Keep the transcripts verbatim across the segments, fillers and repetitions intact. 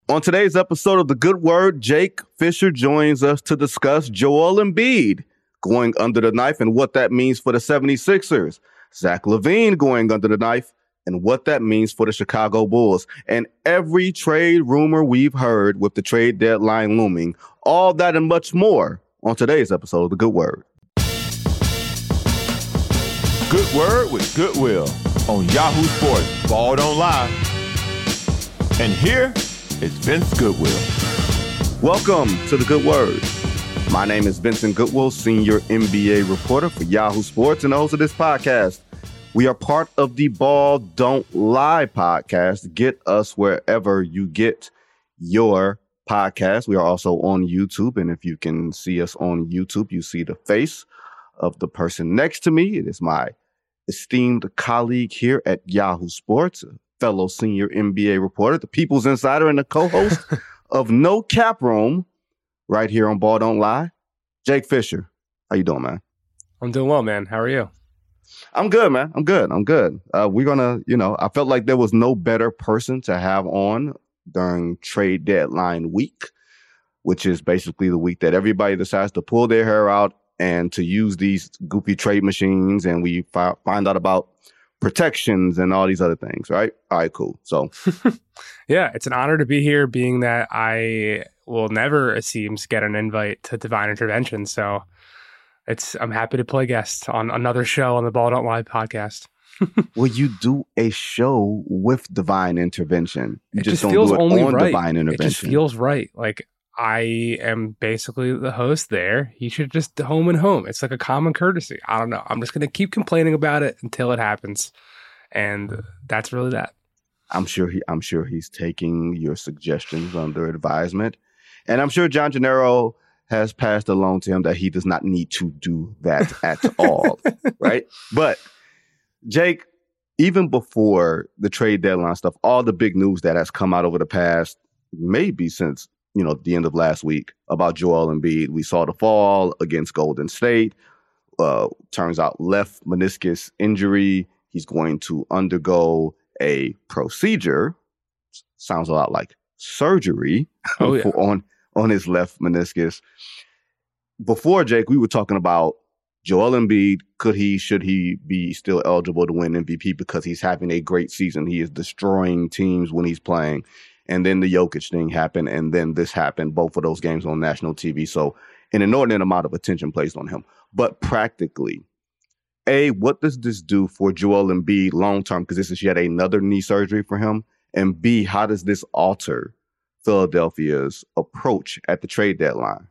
On today's episode of The Good Word, Jake Fisher joins us to discuss Joel Embiid going under the knife and what that means for the seventy-sixers. Zach LaVine going under the knife and what that means for the Chicago Bulls. And every trade rumor we've heard with the trade deadline looming. All that and much more on today's episode of The Good Word. Good Word with Goodwill on Yahoo Sports. Ball don't lie. And here is Vince Goodwill. Welcome to The Good Word. My name is Vincent Goodwill, senior N B A reporter for Yahoo Sports and the host of this podcast. We are part of the Ball Don't Lie podcast. Get us wherever you get your podcast. We are also on YouTube, and if you can see us on YouTube, you see the face of the person next to me. It is my esteemed colleague here at Yahoo Sports, fellow senior N B A reporter, the People's Insider, and the co-host of No Cap Room right here on Ball Don't Lie, Jake Fisher. How you doing, man? I'm doing well, man. How are you? I'm good, man. I'm good. I'm good. Uh, we're going to, you know, I felt like there was no better person to have on during trade deadline week, which is basically the week that everybody decides to pull their hair out and to use these goofy trade machines, and we fi- find out about protections and all these other things, right? All right, cool. So, yeah, it's an honor to be here, being that I will never, it seems, get an invite to Divine Intervention. So, it's I'm happy to play guest on another show on the Ball Don't Lie podcast. Will you do a show with Divine Intervention? You it just, just don't feels do it only on right. Divine Intervention. It just feels right. Like, I am basically the host there. He should just home and home. It's like a common courtesy. I don't know. I'm just going to keep complaining about it until it happens. And that's really that. I'm sure he, I'm sure he's taking your suggestions under advisement. And I'm sure John Gennaro has passed along to him that he does not need to do that at all. Right. But Jake, even before the trade deadline stuff, all the big news that has come out over the past, maybe since, you know, the end of last week about Joel Embiid. We saw the fall against Golden State. Uh, turns out left meniscus injury. He's going to undergo a procedure. Sounds a lot like surgery oh, yeah. for, on, on his left meniscus. Before, Jake, we were talking about Joel Embiid. Could he, should he be still eligible to win M V P because he's having a great season? He is destroying teams when he's playing. And then the Jokic thing happened, and then this happened, both of those games on national T V. So an inordinate amount of attention placed on him. But practically, A, what does this do for Joel Embiid long-term? Because this is yet another knee surgery for him. And B, how does this alter Philadelphia's approach at the trade deadline?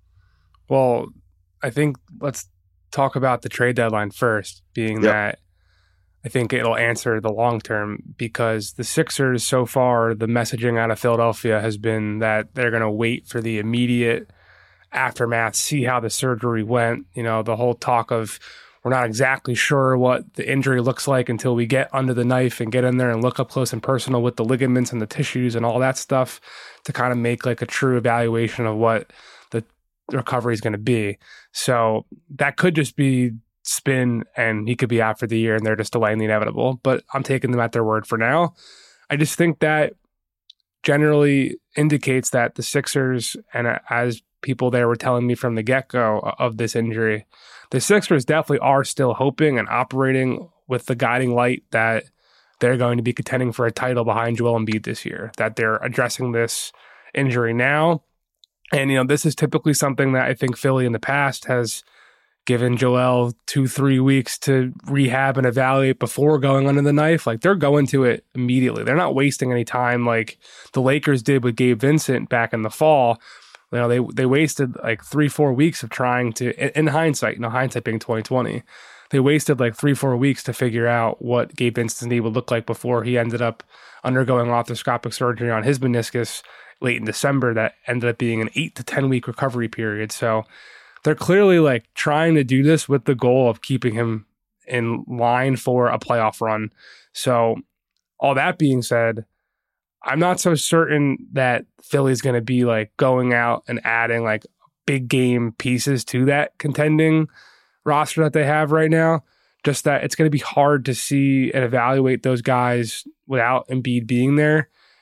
Well, I think let's talk about the trade deadline first, being yep. that I think it'll answer the long term, because the Sixers so far, the messaging out of Philadelphia has been that they're going to wait for the immediate aftermath, see how the surgery went. You know, the whole talk of we're not exactly sure what the injury looks like until we get under the knife and get in there and look up close and personal with the ligaments and the tissues and all that stuff to kind of make like a true evaluation of what the recovery is going to be. So that could just be spin and he could be out for the year and they're just delaying the inevitable, but I'm taking them at their word for now. I just think that generally indicates that the Sixers, and as people there were telling me from the get-go of this injury, the Sixers definitely are still hoping and operating with the guiding light that they're going to be contending for a title behind Joel Embiid this year, that they're addressing this injury now. And, you know, this is typically something that I think Philly in the past has given Joel two, three weeks to rehab and evaluate before going under the knife. Like, they're going to it immediately. They're not wasting any time like the Lakers did with Gabe Vincent back in the fall. You know, they they wasted like three, four weeks of trying to, in, in hindsight, you know, hindsight being twenty twenty, they wasted like three, four weeks to figure out what Gabe Vincent's knee would look like before he ended up undergoing arthroscopic surgery on his meniscus late in December that ended up being an eight to ten week recovery period. So they're clearly like trying to do this with the goal of keeping him in line for a playoff run. So all that being said, I'm not so certain that Philly's going to be like going out and adding like big game pieces to that contending roster that they have right now. Just that it's going to be hard to see and evaluate those guys without Embiid being there.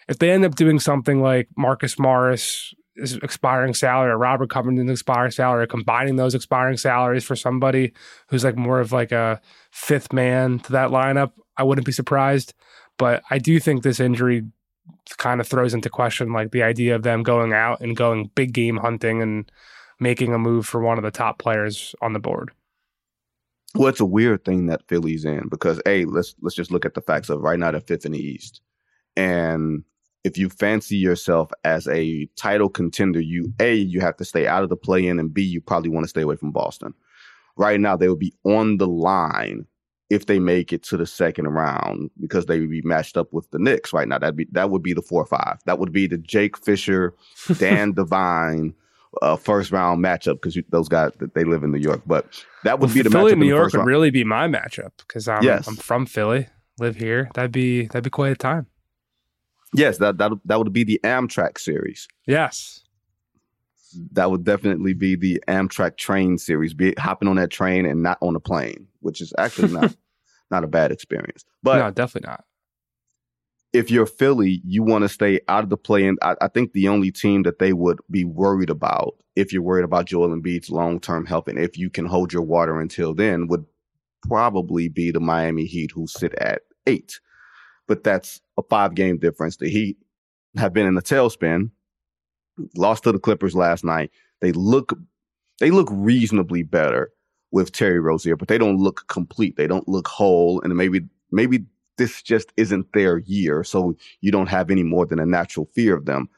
if they end up doing something like Marcus Morris is expiring salary or Robert Covington's expiring salary, or combining those expiring salaries for somebody who's like more of like a fifth man to that lineup, I wouldn't be surprised. But I do think this injury kind of throws into question like the idea of them going out and going big game hunting and making a move for one of the top players on the board. Well, it's a weird thing that Philly's in because, A, let's let's just look at the facts of right now they're fifth in the East. And if you fancy yourself as a title contender, you A, you have to stay out of the play-in, and B, you probably want to stay away from Boston. Right now, they would be on the line if they make it to the second round because they would be matched up with the Knicks right now. That'd be that would be the four five. That would be the Jake Fisher, Dan Devine uh, first round matchup because those guys they live in New York. But that would well, be the Philly matchup. in New in the York first would round. really be my matchup because I'm yes. I'm from Philly, live here. That'd be that'd be quite a time. Yes, that that that would be the Amtrak series. Yes. That would definitely be the Amtrak train series, be hopping on that train and not on a plane, which is actually not not a bad experience. But no, definitely not. If you're Philly, you want to stay out of the play. And I, I think the only team that they would be worried about, if you're worried about Joel Embiid's long-term health, and if you can hold your water until then, would probably be the Miami Heat, who sit at eight. But that's a five-game difference. The Heat have been in a tailspin, lost to the Clippers last night. They look they look reasonably better with Terry Rozier, but they don't look complete. They don't look whole, and maybe maybe this just isn't their year, so you don't have any more than a natural fear of them.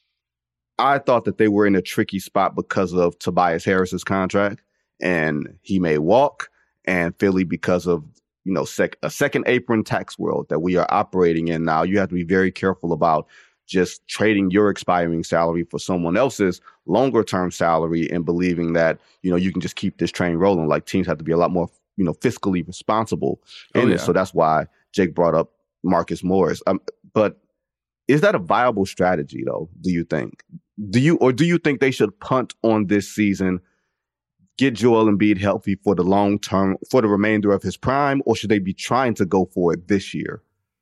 I thought that they were in a tricky spot because of Tobias Harris's contract, and he may walk, and Philly because of you know, sec- a second apron tax world that we are operating in now. You have to be very careful about just trading your expiring salary for someone else's longer term salary and believing that, you know, you can just keep this train rolling. Like teams have to be a lot more, you know, fiscally responsible in oh, yeah. it. So that's why Jake brought up Marcus Morris. Um, but is that a viable strategy though? Do you think? Do you, or do you think they should punt on this season, get Joel Embiid healthy for the long term, for the remainder of his prime, or should they be trying to go for it this year?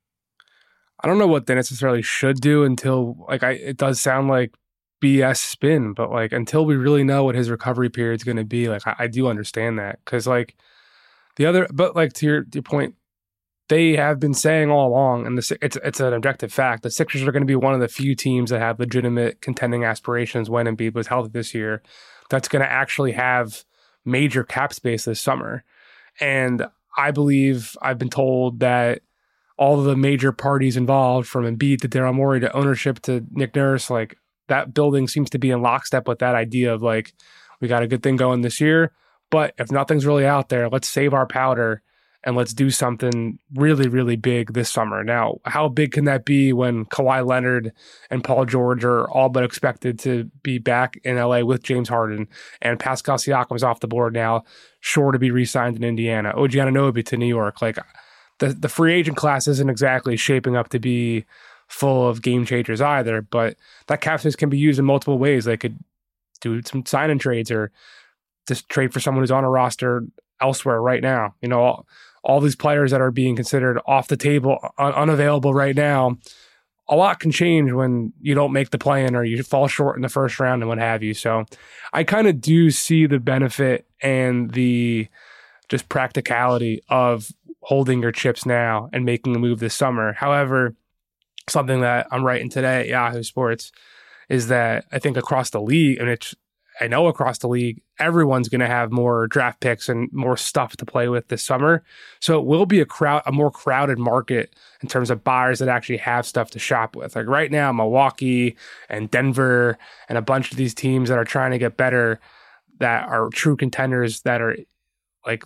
I don't know what they necessarily should do until, like, I it does sound like B S spin, but like until we really know what his recovery period is going to be, like I, I do understand that because like the other, but like to your, to your point, they have been saying all along, and the, it's it's an objective fact, the Sixers are going to be one of the few teams that have legitimate contending aspirations when Embiid was healthy this year. That's going to actually have major cap space this summer. And I believe I've been told that all of the major parties involved, from Embiid to Daryl Morey to ownership to Nick Nurse, like that building seems to be in lockstep with that idea of like, we got a good thing going this year, but if nothing's really out there, let's save our powder and let's do something really, really big this summer. Now, how big can that be when Kawhi Leonard and Paul George are all but expected to be back in L A with James Harden, and Pascal Siakam's off the board now, sure to be re-signed in Indiana, O G Anunoby to New York. Like the, the free agent class isn't exactly shaping up to be full of game changers either, but that cap space can be used in multiple ways. They could do some sign-in trades or just trade for someone who's on a roster elsewhere right now. You know, all, all these players that are being considered off the table, un- unavailable right now, a lot can change when you don't make the play-in or you fall short in the first round and what have you. So I kind of do see the benefit and the just practicality of holding your chips now and making a move this summer. However, something that I'm writing today at Yahoo Sports is that I think across the league, and it's I know across the league, everyone's going to have more draft picks and more stuff to play with this summer. So it will be a crowd, a more crowded market in terms of buyers that actually have stuff to shop with. Like right now, Milwaukee and Denver and a bunch of these teams that are trying to get better, that are true contenders, that are like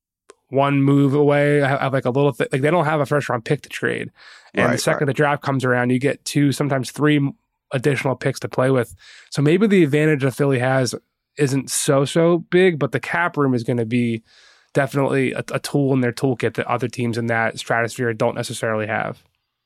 one move away, have like a little th- like they don't have a first round pick to trade. And right, the second right. the draft comes around, you get two, sometimes three additional picks to play with. So maybe the advantage that Philly has isn't so, so big, but the cap room is going to be definitely a, a tool in their toolkit that other teams in that stratosphere don't necessarily have.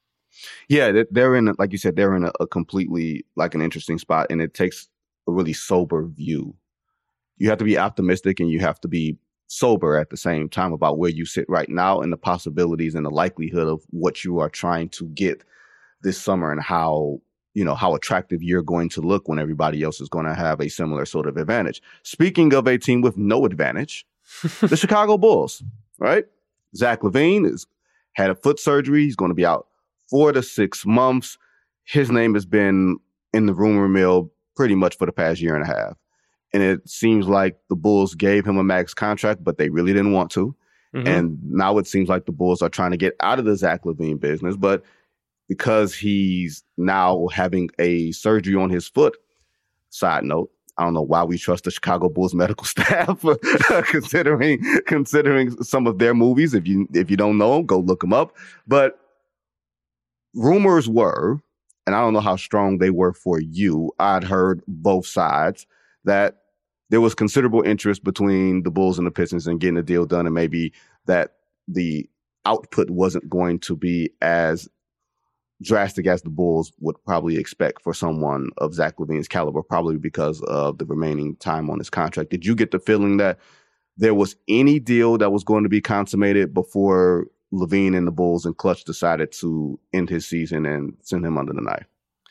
Yeah, they're in, like you said, they're in a, a completely like an interesting spot, and it takes a really sober view. You have to be optimistic and you have to be sober at the same time about where you sit right now and the possibilities and the likelihood of what you are trying to get this summer and how, you know, how attractive you're going to look when everybody else is going to have a similar sort of advantage. Speaking of a team with no advantage, the Chicago Bulls, right? Zach LaVine has had a foot surgery. He's going to be out four to six months. His name has been in the rumor mill pretty much for the past year and a half. And it seems like the Bulls gave him a max contract, but they really didn't want to. Mm-hmm. And now it seems like the Bulls are trying to get out of the Zach LaVine business. But because he's now having a surgery on his foot, side note, I don't know why we trust the Chicago Bulls medical staff, considering considering some of their movies. If you if you don't know them, go look them up. But rumors were, and I don't know how strong they were for you, I'd heard both sides, that there was considerable interest between the Bulls and the Pistons in getting a deal done, and maybe that the output wasn't going to be as drastic as the Bulls would probably expect for someone of Zach LaVine's caliber, probably because of the remaining time on his contract. Did you get the feeling that there was any deal that was going to be consummated before LaVine and the Bulls and Clutch decided to end his season and send him under the knife?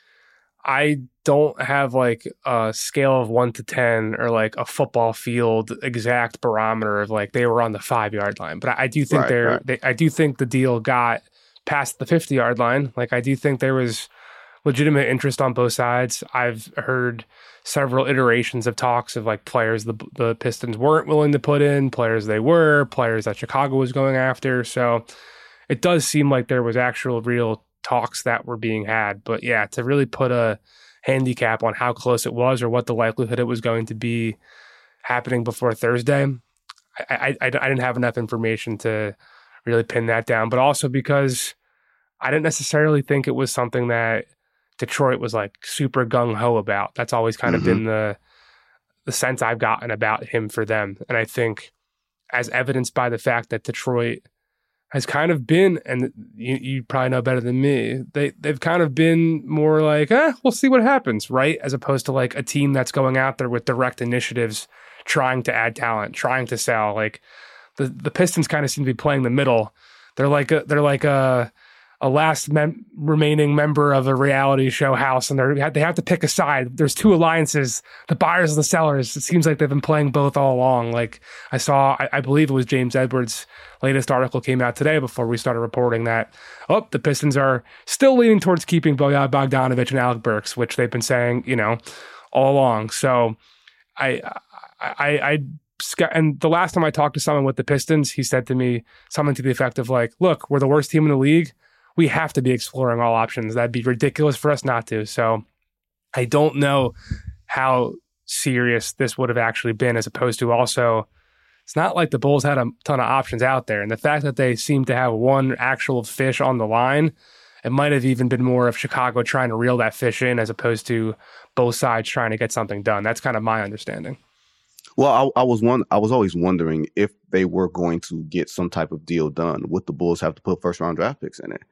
I don't have like a scale of one to ten or like a football field exact barometer of like they were on the five yard line, but I, I do think right, they're, right. they, I do think the deal got past the fifty yard line. Like I do think there was legitimate interest on both sides. I've heard several iterations of talks of like players the the Pistons weren't willing to put in, players they were, players that Chicago was going after. So it does seem like there was actual real talks that were being had. But yeah, to really put a handicap on how close it was or what the likelihood it was going to be happening before Thursday, I, I, I didn't have enough information to really pin that down. But also because I didn't necessarily think it was something that Detroit was like super gung-ho about. That's always kind mm-hmm. of been the the sense I've gotten about him for them. And I think as evidenced by the fact that Detroit has kind of been, and you, you probably know better than me, they, they've kind of been more like, eh, we'll see what happens, right? As opposed to like a team that's going out there with direct initiatives, trying to add talent, trying to sell. Like the, the Pistons kind of seem to be playing the middle. They're like a, they're like a, a last mem- remaining member of a reality show house, and they they have to pick a side. There's two alliances, the buyers and the sellers. It seems like they've been playing both all along. Like I saw, I, I believe it was James Edwards' latest article came out today before we started reporting that, oh, the Pistons are still leaning towards keeping Bojan Bogdanovic and Alec Burks, which they've been saying, you know, all along. So I, I, I, and the last time I talked to someone with the Pistons, he said to me something to the effect of like, look, we're the worst team in the league. We have to be exploring all options. That'd be ridiculous for us not to. So I don't know how serious this would have actually been, as opposed to also, it's not like the Bulls had a ton of options out there. And the fact that they seem to have one actual fish on the line, it might have even been more of Chicago trying to reel that fish in as opposed to both sides trying to get something done. That's kind of my understanding. Well, I, I was one. I was always wondering if they were going to get some type of deal done, would the Bulls have to put first round draft picks in it?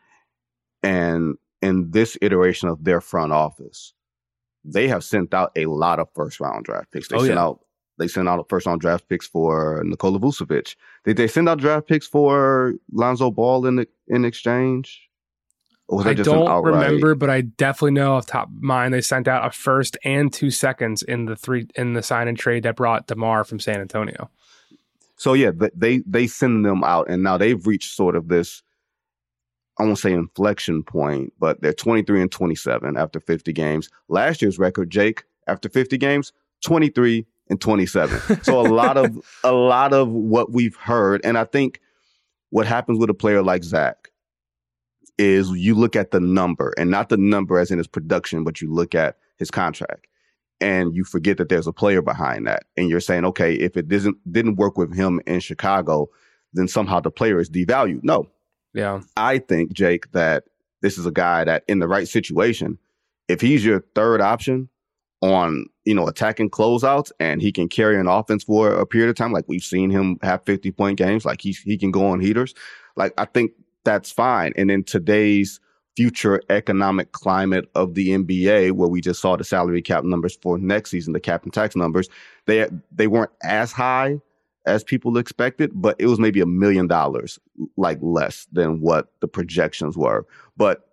And in this iteration of their front office, they have sent out a lot of first round draft picks. They oh, sent yeah. out they sent out first round draft picks for Nikola Vucevic. Did they send out draft picks for Lonzo Ball in the, in exchange? Or was that I just don't an outright... remember, but I definitely know off the top of mind they sent out a first and two seconds in the three in the sign and trade that brought DeMar from San Antonio. So yeah, they they send them out, and now they've reached sort of this, I won't say inflection point, but they're twenty-three and twenty-seven after fifty games. Last year's record, Jake, after fifty games, twenty-three and twenty-seven. So a lot of a lot of what we've heard, and I think what happens with a player like Zach is you look at the number, and not the number as in his production, but you look at his contract, and you forget that there's a player behind that, and you're saying, okay, if it doesn't didn't work with him in Chicago, then somehow the player is devalued. No. Yeah. I think, Jake, that this is a guy that in the right situation, if he's your third option on, you know, attacking closeouts and he can carry an offense for a period of time, like we've seen him have fifty point games, like he, he can go on heaters. Like, I think that's fine. And in today's future economic climate of the N B A, where we just saw the salary cap numbers for next season, the cap and tax numbers, they they weren't as high as people expected, but it was maybe a million dollars like less than what the projections were. But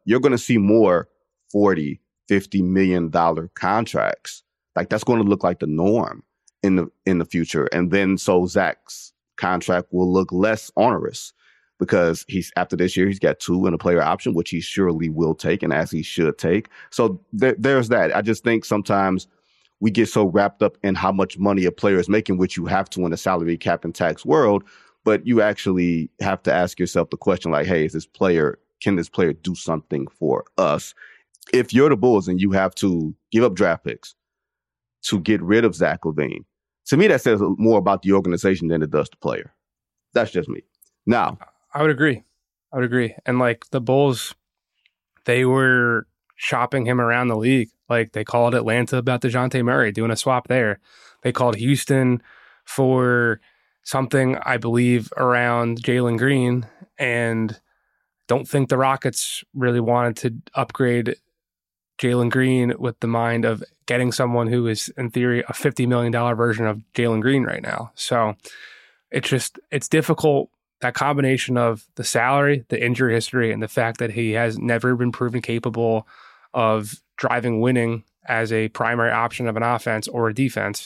you're going to see more forty, fifty million dollar contracts. Like that's going to look like the norm in the in the future. And then so Zach's contract will look less onerous because he's after this year, he's got two and a player option, which he surely will take and as he should take. So there, there's that. I just think sometimes we get so wrapped up in how much money a player is making, which you have to in a salary cap and tax world. But you actually have to ask yourself the question like, hey, is this player, can this player do something for us? If you're the Bulls and you have to give up draft picks to get rid of Zach LaVine, to me, that says more about the organization than it does the player. That's just me. Now, I would agree. I would agree. And like the Bulls, they were shopping him around the league. Like they called Atlanta about DeJounte Murray, doing a swap there. They called Houston for something, I believe, around Jalen Green, and don't think the Rockets really wanted to upgrade Jalen Green with the mind of getting someone who is, in theory, a fifty million dollars version of Jalen Green right now. So it's just, it's difficult. That combination of the salary, the injury history, and the fact that he has never been proven capable of driving winning as a primary option of an offense or a defense,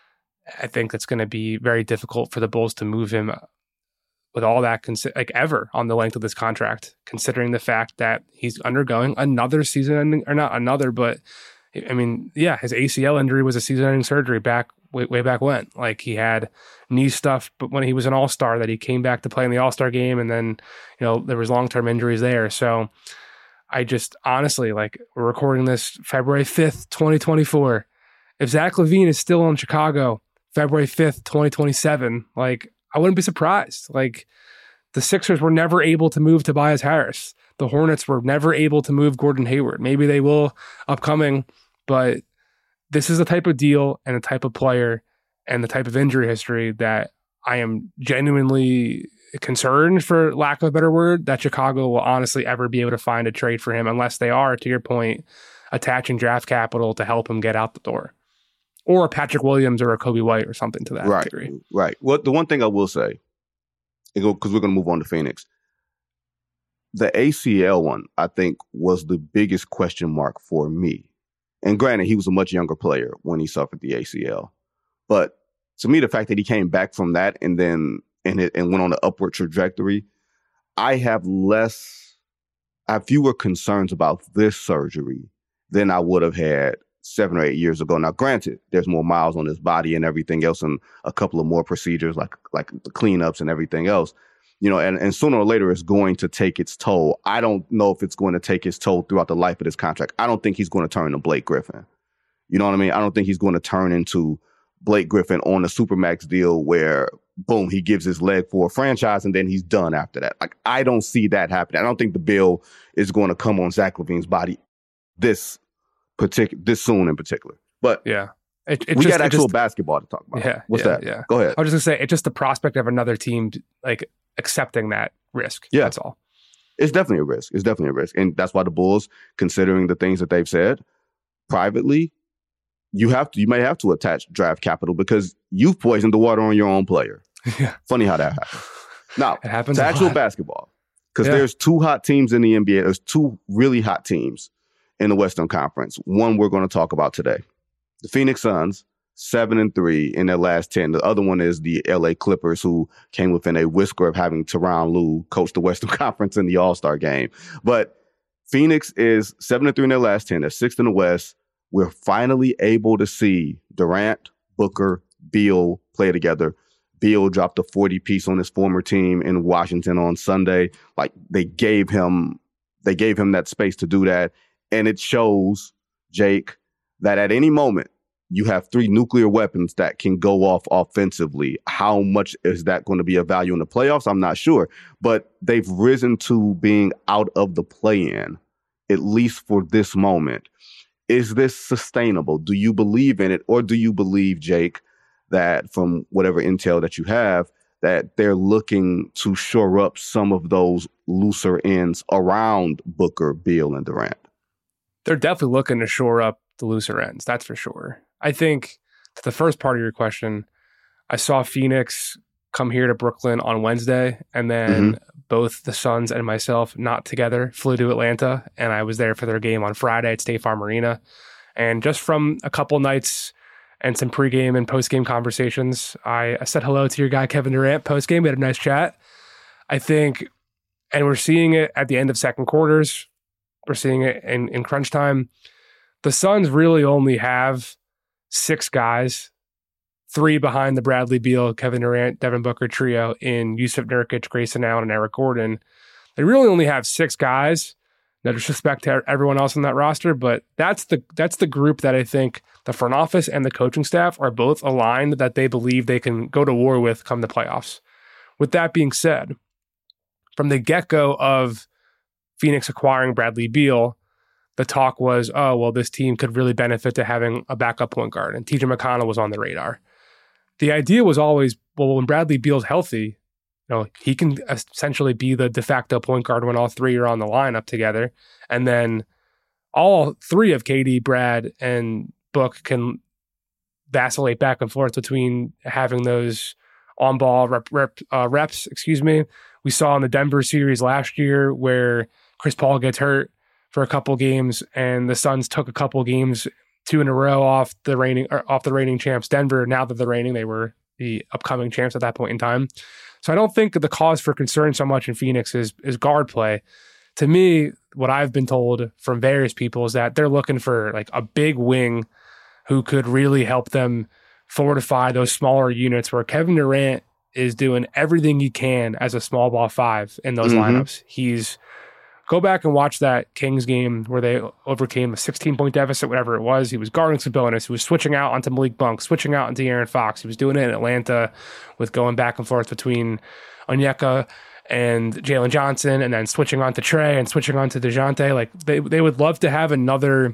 I think that's going to be very difficult for the Bulls to move him with all that, consi- like ever on the length of this contract, considering the fact that he's undergoing another season ending, or not another, but I mean, yeah, his A C L injury was a season ending surgery back way, way back when. Like he had knee stuff, but when he was an all-star that he came back to play in the all-star game, and then, you know, there was long-term injuries there. So I just honestly, like, we're recording this February fifth, twenty twenty-four. If Zach LaVine is still in Chicago February fifth, twenty twenty-seven, like, I wouldn't be surprised. Like, the Sixers were never able to move Tobias Harris. The Hornets were never able to move Gordon Hayward. Maybe they will upcoming, but this is the type of deal and the type of player and the type of injury history that I am genuinely concerned, for lack of a better word, that Chicago will honestly ever be able to find a trade for him unless they are, to your point, attaching draft capital to help him get out the door. Or a Patrick Williams or a Kobe White or something to that right, degree. Right. Well, the one thing I will say, because we're going to move on to Phoenix, the A C L one, I think, was the biggest question mark for me. And granted, he was a much younger player when he suffered the A C L. But to me, the fact that he came back from that and then and, it, and went on an upward trajectory, I have less, I have fewer concerns about this surgery than I would have had seven or eight years ago. Now, granted, there's more miles on his body and everything else, and a couple of more procedures like like the cleanups and everything else, you know, and, and sooner or later it's going to take its toll. I don't know if it's going to take its toll throughout the life of this contract. I don't think he's going to turn into Blake Griffin. You know what I mean? I don't think he's going to turn into Blake Griffin on a Supermax deal where, boom, he gives his leg for a franchise and then he's done after that. Like, I don't see that happening. I don't think the bill is going to come on Zach LaVine's body this particular this soon in particular. But yeah, it, it we just, got actual just, basketball to talk about. Yeah, What's yeah, that? Yeah. Go ahead. I was just gonna say, it's just the prospect of another team like accepting that risk. Yeah, that's all. It's definitely a risk. It's definitely a risk, and that's why the Bulls, considering the things that they've said privately, you have to, you may have to attach draft capital because you've poisoned the water on your own player. Yeah. Funny how that happens. Now, it happens to actual lot. basketball, because yeah. there's two hot teams in the N B A. There's two really hot teams in the Western Conference. One we're going to talk about today. The Phoenix Suns, seven and three in their last ten. The other one is the L A Clippers, who came within a whisker of having Tyronn Lue coach the Western Conference in the All-Star game. But Phoenix is seven and three in their last ten. They're sixth in the West. We're finally able to see Durant, Booker, Beal play together. Beal dropped a forty piece on his former team in Washington on Sunday. Like, they gave him, they gave him that space to do that. And it shows, Jake, that at any moment you have three nuclear weapons that can go off offensively. How much is that going to be of value in the playoffs? I'm not sure. But they've risen to being out of the play-in, at least for this moment. Is this sustainable? Do you believe in it? Or do you believe, Jake, that from whatever intel that you have, that they're looking to shore up some of those looser ends around Booker, Beal, and Durant? They're definitely looking to shore up the looser ends. That's for sure. I think to the first part of your question, I saw Phoenix come here to Brooklyn on Wednesday, and then mm-hmm. both the Suns and myself, not together, flew to Atlanta, and I was there for their game on Friday at State Farm Arena. And just from a couple nights and some pregame and postgame conversations, I, I said hello to your guy, Kevin Durant, postgame. We had a nice chat. I think, and we're seeing it at the end of second quarters. We're seeing it in, in crunch time. The Suns really only have six guys, three behind the Bradley Beal, Kevin Durant, Devin Booker trio in Yusuf Nurkic, Grayson Allen, and Eric Gordon. They really only have six guys. No disrespect to everyone else on that roster, but that's the that's the group that I think the front office and the coaching staff are both aligned that they believe they can go to war with come the playoffs. With that being said, from the get-go of Phoenix acquiring Bradley Beal, the talk was, oh, well, this team could really benefit to having a backup point guard, and T J McConnell was on the radar. The idea was always, well, when Bradley Beal's healthy, you know, he can essentially be the de facto point guard when all three are on the lineup together, and then all three of K D, Brad, and Book can vacillate back and forth between having those on-ball rep, rep, uh, reps, excuse me. We saw in the Denver series last year where Chris Paul gets hurt for a couple games, and the Suns took a couple games, two in a row off the reigning or off the reigning champs Denver. Now that they're reigning, they were the upcoming champs at that point in time. So I don't think the cause for concern so much in Phoenix is is guard play. To me, what I've been told from various people is that they're looking for like a big wing who could really help them fortify those smaller units where Kevin Durant is doing everything he can as a small ball five in those mm-hmm. lineups. He's go back and watch that Kings game where they overcame a sixteen-point deficit, whatever it was. He was guarding Sabonis. He was switching out onto Malik Monk, switching out onto Aaron Fox. He was doing it in Atlanta with going back and forth between Onyeka and Jalen Johnson, and then switching on to Trey and switching on to DeJounte. Like, they, they would love to have another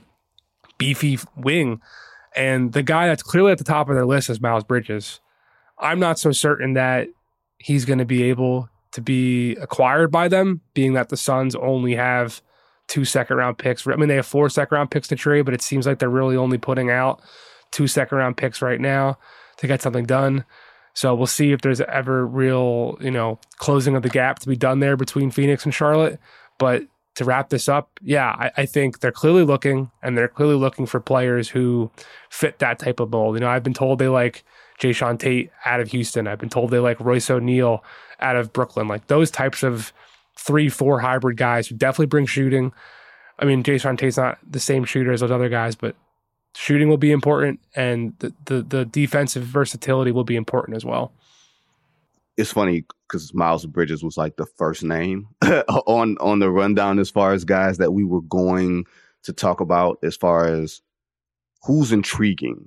beefy wing. And the guy that's clearly at the top of their list is Miles Bridges. I'm not so certain that he's going to be able to be acquired by them, being that the Suns only have two second round picks. I mean, they have four second round picks to trade, but it seems like they're really only putting out two second round picks right now to get something done. So we'll see if there's ever real, you know, closing of the gap to be done there between Phoenix and Charlotte. But to wrap this up, yeah, I, I think they're clearly looking, and they're clearly looking for players who fit that type of mold. You know, I've been told they like Jayshawn Tate out of Houston. I've been told they like Royce O'Neal out of Brooklyn. Like those types of three, four hybrid guys who definitely bring shooting. I mean, Jayshawn Tate's not the same shooter as those other guys, but shooting will be important, and the, the, the defensive versatility will be important as well. It's funny because Miles Bridges was like the first name on, on the rundown as far as guys that we were going to talk about as far as who's intriguing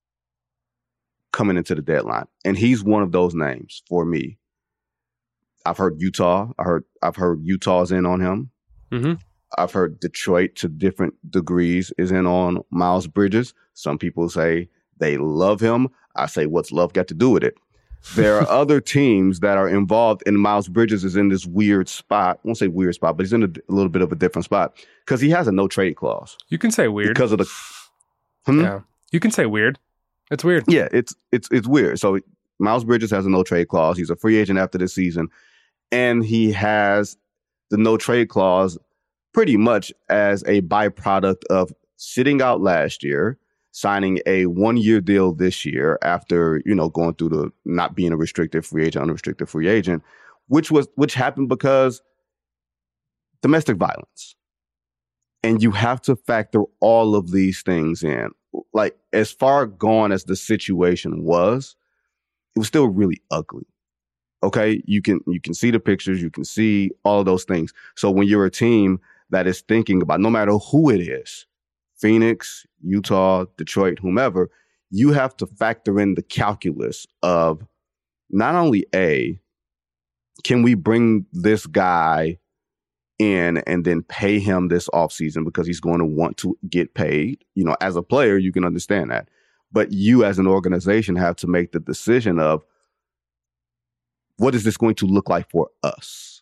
coming into the deadline. And he's one of those names for me. I've heard Utah. I heard I've heard Utah's in on him. Mm-hmm. I've heard Detroit to different degrees is in on Miles Bridges. Some people say they love him. I say, what's love got to do with it? There are other teams that are involved, and Miles Bridges is in this weird spot. I won't say weird spot, but he's in a, a little bit of a different spot because he has a no trade clause. You can say weird because of the. Hmm? Yeah, you can say weird. It's weird. Yeah, it's it's it's weird. So Miles Bridges has a no trade clause. He's a free agent after this season, and he has the no trade clause pretty much as a byproduct of sitting out last year, signing a one-year deal this year after, you know, going through the not being a restricted free agent, unrestricted free agent, which was which happened because domestic violence. And you have to factor all of these things in. Like, as far gone as the situation was, it was still really ugly. Okay, you can you can see the pictures, you can see all of those things. So when you're a team that is thinking about, no matter who it is, Phoenix, Utah, Detroit, whomever, you have to factor in the calculus of not only A, can we bring this guy in and then pay him this offseason because he's going to want to get paid? You know, as a player, you can understand that. But you as an organization have to make the decision of, what is this going to look like for us?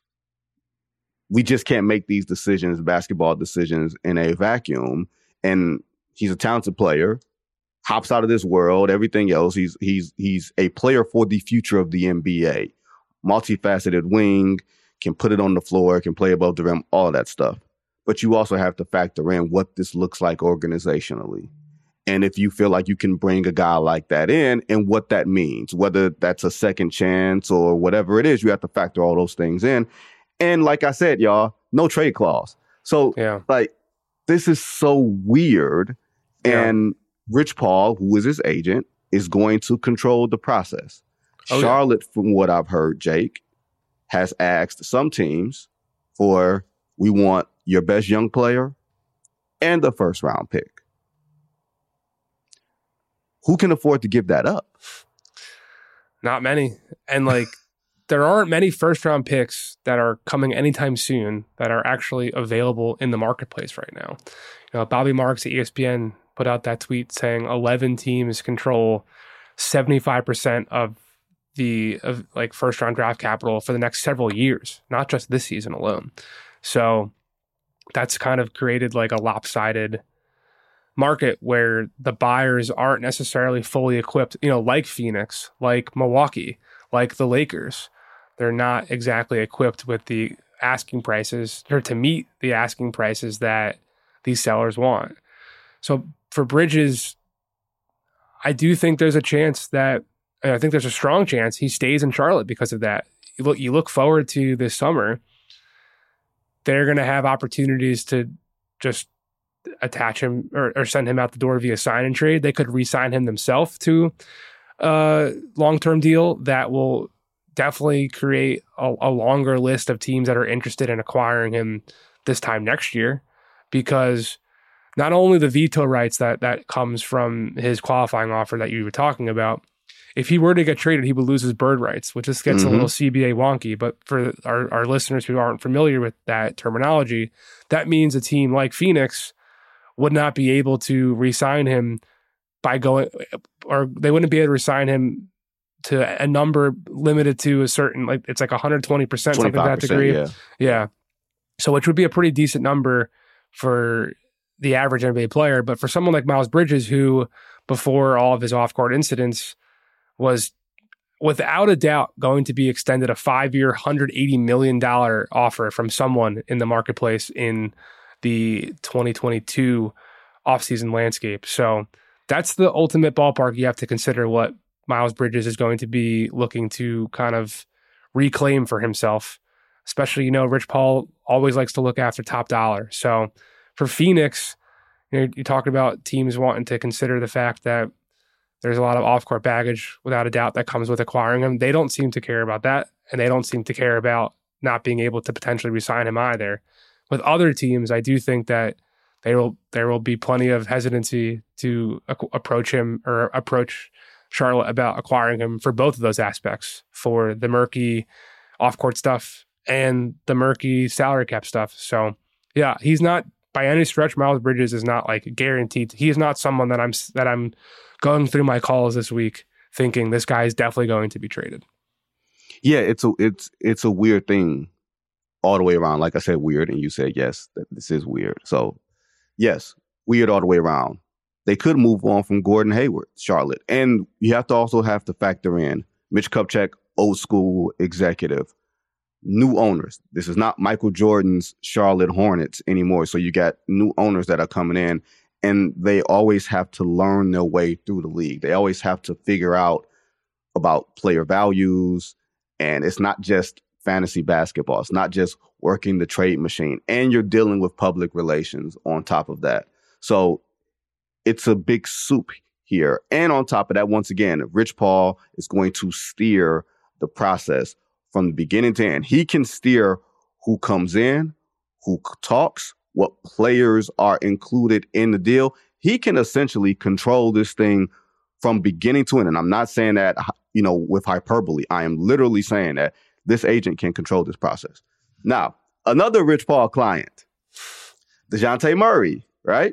We just can't make these decisions, basketball decisions, in a vacuum. And he's a talented player, hops out of this world, everything else. He's he's he's a player for the future of the N B A. Multifaceted wing, can put it on the floor, can play above the rim, all that stuff. But you also have to factor in what this looks like organizationally. And if you feel like you can bring a guy like that in and what that means, whether that's a second chance or whatever it is, you have to factor all those things in. And like I said, y'all, no trade clause. So yeah. like, this is so weird. Yeah. And Rich Paul, who is his agent, is going to control the process. Oh, Charlotte, yeah. from what I've heard, Jake, has asked some teams for, we want your best young player and the first round pick. Who can afford to give that up? Not many. And like, there aren't many first round picks that are coming anytime soon that are actually available in the marketplace right now. You know, Bobby Marks at E S P N put out that tweet saying eleven teams control seventy-five percent of the of like first round draft capital for the next several years, not just this season alone. So that's kind of created like a lopsided market where the buyers aren't necessarily fully equipped, you know, like Phoenix, like Milwaukee, like the Lakers. They're not exactly equipped with the asking prices or to meet the asking prices that these sellers want. So for Bridges, I do think there's a chance that, I think there's a strong chance he stays in Charlotte because of that. You look, you look forward to this summer, they're going to have opportunities to just attach him or, or send him out the door via sign and trade. They could re-sign him themselves to a long-term deal that will definitely create a, a longer list of teams that are interested in acquiring him this time next year, because not only the veto rights that that comes from his qualifying offer that you were talking about, if he were to get traded, he would lose his bird rights, which just gets mm-hmm. a little C B A wonky. But for our, our listeners who aren't familiar with that terminology, that means a team like Phoenix would not be able to re-sign him by going, or they wouldn't be able to re-sign him to a number limited to a certain, like it's like one hundred twenty percent, something to that degree. Yeah. yeah. So which would be a pretty decent number for the average N B A player. But for someone like Miles Bridges, who before all of his off-court incidents was without a doubt going to be extended a five-year, one hundred eighty million dollars offer from someone in the marketplace in the twenty twenty-two offseason landscape. So that's the ultimate ballpark you have to consider what Miles Bridges is going to be looking to kind of reclaim for himself. Especially, you know, Rich Paul always likes to look after top dollar. So for Phoenix, you know, you talk about teams wanting to consider the fact that there's a lot of off-court baggage, without a doubt, that comes with acquiring him. They don't seem to care about that, and they don't seem to care about not being able to potentially re-sign him either. With other teams, I do think that there will there will be plenty of hesitancy to ac- approach him or approach Charlotte about acquiring him for both of those aspects, for the murky off-court stuff and the murky salary cap stuff. So, yeah, he's not by any stretch. Miles Bridges is not like guaranteed. He is not someone that I'm that I'm going through my calls this week thinking this guy is definitely going to be traded. Yeah, it's a it's it's a weird thing all the way around. Like I said, weird, and you said yes, that this is weird. So, yes, weird all the way around. They could move on from Gordon Hayward, Charlotte, and you have to also have to factor in Mitch Kupchak, old school executive. New owners. This is not Michael Jordan's Charlotte Hornets anymore. So you got new owners that are coming in, and they always have to learn their way through the league. They always have to figure out about player values. And it's not just fantasy basketball. It's not just working the trade machine. And you're dealing with public relations on top of that. So it's a big soup here. And on top of that, once again, Rich Paul is going to steer the process from the beginning to end. He can steer who comes in, who talks, what players are included in the deal. He can essentially control this thing from beginning to end. And I'm not saying that, you know, with hyperbole. I am literally saying that this agent can control this process. Now, another Rich Paul client, DeJounte Murray, right?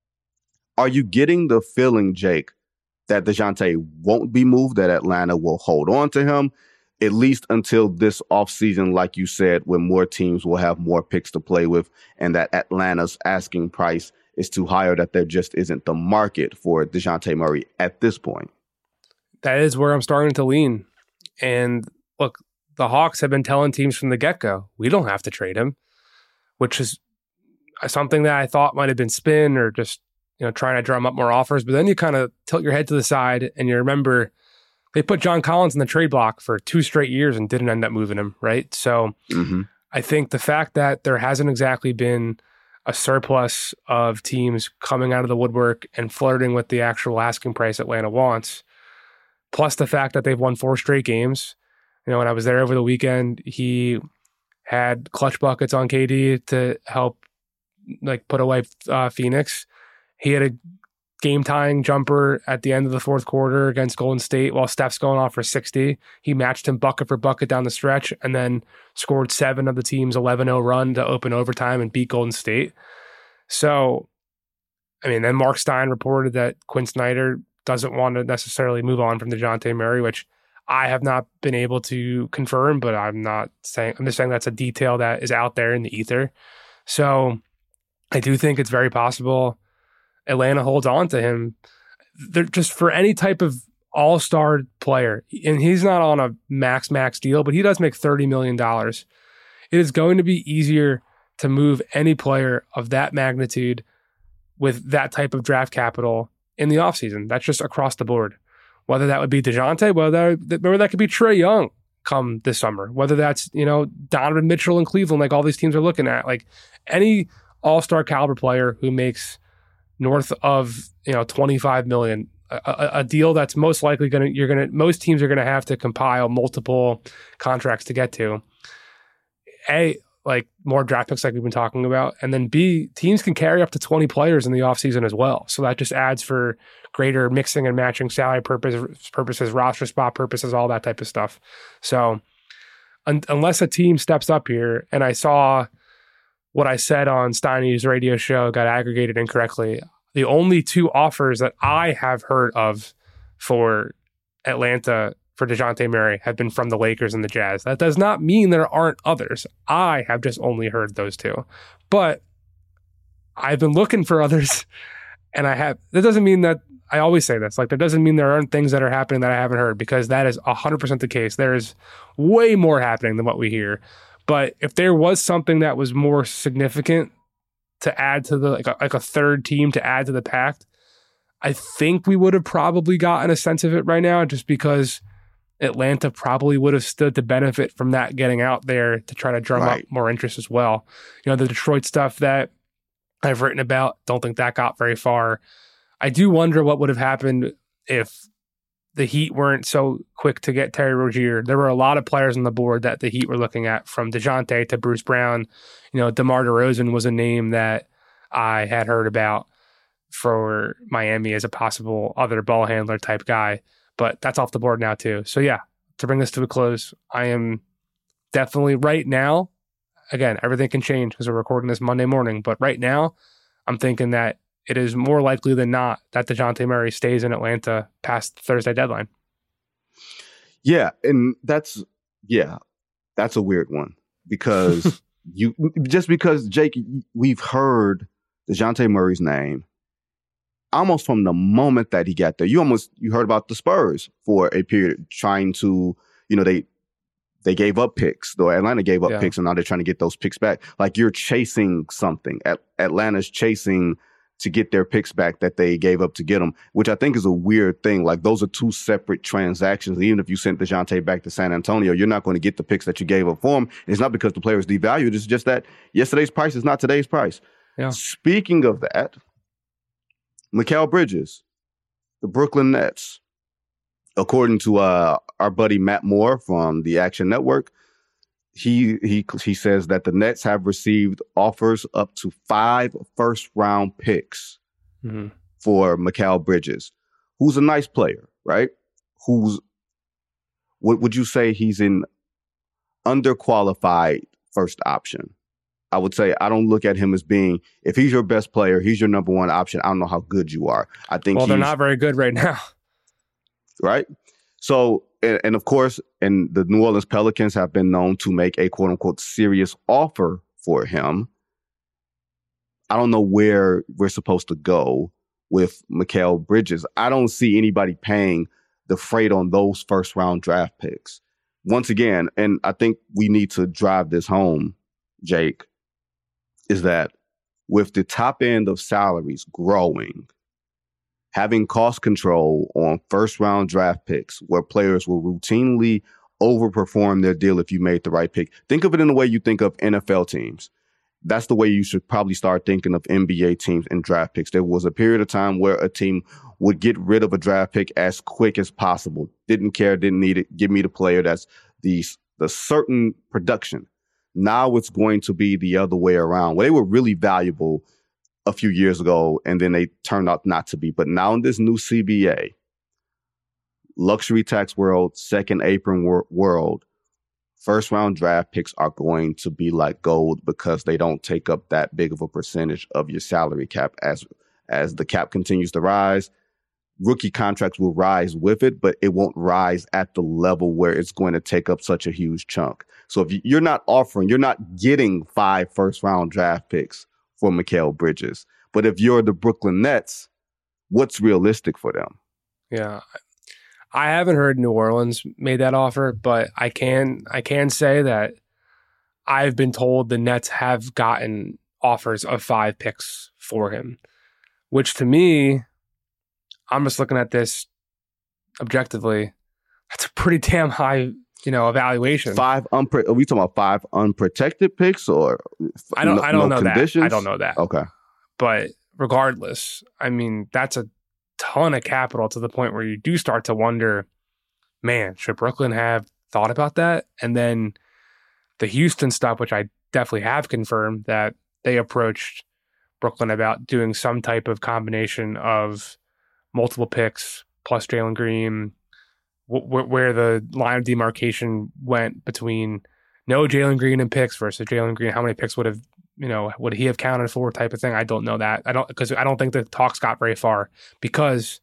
Are you getting the feeling, Jake, that DeJounte won't be moved, that Atlanta will hold on to him, at least until this offseason, like you said, when more teams will have more picks to play with, and that Atlanta's asking price is too high, or that there just isn't the market for DeJounte Murray at this point? That is where I'm starting to lean. And look, the Hawks have been telling teams from the get-go, we don't have to trade him, which is something that I thought might have been spin or just, you know, trying to drum up more offers. But then you kind of tilt your head to the side and you remember they put John Collins in the trade block for two straight years and didn't end up moving him, right? So mm-hmm. I think the fact that there hasn't exactly been a surplus of teams coming out of the woodwork and flirting with the actual asking price Atlanta wants, plus the fact that they've won four straight games. You know, when I was there over the weekend, he had clutch buckets on K D to help like put away uh, Phoenix. He had a game-tying jumper at the end of the fourth quarter against Golden State while Steph's going off for sixty. He matched him bucket for bucket down the stretch and then scored seven of the team's eleven oh run to open overtime and beat Golden State. So, I mean, then Mark Stein reported that Quinn Snyder doesn't want to necessarily move on from DeJounte Murray, which I have not been able to confirm, but I'm not saying, I'm just saying that's a detail that is out there in the ether. So I do think it's very possible Atlanta holds on to him. They're just for any type of all-star player, and he's not on a max max deal, but he does make thirty million dollars. It is going to be easier to move any player of that magnitude with that type of draft capital in the offseason. That's just across the board. Whether that would be DeJounte, whether that, whether that could be Trae Young come this summer, whether that's, you know, Donovan Mitchell in Cleveland, like all these teams are looking at, like any all-star caliber player who makes north of, you know, twenty-five million, a, a deal that's most likely going to, you're going to, most teams are going to have to compile multiple contracts to get to. A, like more draft picks like we've been talking about. And then B, teams can carry up to twenty players in the offseason as well. So that just adds for greater mixing and matching salary purposes, purposes, roster spot purposes, all that type of stuff. So un- unless a team steps up here, and I saw what I said on Steiny's radio show got aggregated incorrectly. The only two offers that I have heard of for Atlanta for DeJounte Murray have been from the Lakers and the Jazz. That does not mean there aren't others. I have just only heard those two. But I've been looking for others, and I have. That doesn't mean that, I always say this, like that doesn't mean there aren't things that are happening that I haven't heard, because that is one hundred percent the case. There is way more happening than what we hear. But if there was something that was more significant to add to the, like a, like a third team to add to the pact, I think we would have probably gotten a sense of it right now, just because Atlanta probably would have stood to benefit from that getting out there to try to drum right. up more interest as well. You know, the Detroit stuff that I've written about, don't think that got very far. I do wonder what would have happened if the Heat weren't so quick to get Terry Rozier. There were a lot of players on the board that the Heat were looking at, from DeJounte to Bruce Brown. You know, DeMar DeRozan was a name that I had heard about for Miami as a possible other ball handler type guy, but that's off the board now too. So yeah, to bring this to a close, I am definitely right now, again, everything can change because we're recording this Monday morning, but right now I'm thinking that it is more likely than not that DeJounte Murray stays in Atlanta past the Thursday deadline. Yeah, and that's, yeah, that's a weird one, because you just because, Jake, we've heard DeJounte Murray's name almost from the moment that he got there. You almost, you heard about the Spurs for a period trying to, you know, they they gave up picks, though Atlanta gave up yeah. picks, and now they're trying to get those picks back. Like, you're chasing something. At, Atlanta's chasing to get their picks back that they gave up to get them, which I think is a weird thing. Like, those are two separate transactions. Even if you sent DeJounte back to San Antonio, you're not going to get the picks that you gave up for him. It's not because the player is devalued. It's just that yesterday's price is not today's price. Yeah. Speaking of that, Mikal Bridges, the Brooklyn Nets, according to uh, our buddy Matt Moore from the Action Network, He he he says that the Nets have received offers up to five first-round picks mm-hmm. for Mikal Bridges, who's a nice player, right? Who's, what would you say he's an underqualified first option? I would say I don't look at him as being, if he's your best player, he's your number one option. I don't know how good you are. I think well, they're not very good right now, right? So. And, and of course, and the New Orleans Pelicans have been known to make a quote unquote serious offer for him. I don't know where we're supposed to go with Mikal Bridges. I don't see anybody paying the freight on those first round draft picks. once again, and I think we need to drive this home, Jake, is that with the top end of salaries growing, having cost control on first round draft picks where players will routinely overperform their deal if you made the right pick. Think of it in the way you think of N F L teams. That's the way you should probably start thinking of N B A teams and draft picks. There was a period of time where a team would get rid of a draft pick as quick as possible. Didn't care, didn't need it. Give me the player that's the, the certain production. Now it's going to be the other way around, where they were really valuable a few years ago and then they turned out not to be. But now in this new C B A, luxury tax world, second apron wor- world, first round draft picks are going to be like gold because they don't take up that big of a percentage of your salary cap. As as the cap continues to rise, rookie contracts will rise with it, but it won't rise at the level where it's going to take up such a huge chunk. So if you're not offering, you're not getting five first round draft picks for Mikal Bridges. But if you're the Brooklyn Nets, what's realistic for them? Yeah. I haven't heard New Orleans made that offer, but I can I can say that I've been told the Nets have gotten offers of five picks for him, which to me, I'm just looking at this objectively. That's a pretty damn high, you know, evaluation. Five unpre- are we talking about five unprotected picks or I don't no, I don't no know conditions? that. I don't know that. Okay. But regardless, I mean, that's a ton of capital to the point where you do start to wonder, man, should Brooklyn have thought about that? And then the Houston stuff, which I definitely have confirmed that they approached Brooklyn about doing some type of combination of multiple picks plus Jalen Green, w- where the line of demarcation went between no Jalen Green and picks versus Jalen Green. How many picks would have, you know, would he have counted for type of thing? I don't know that. I don't, because I don't think the talks got very far because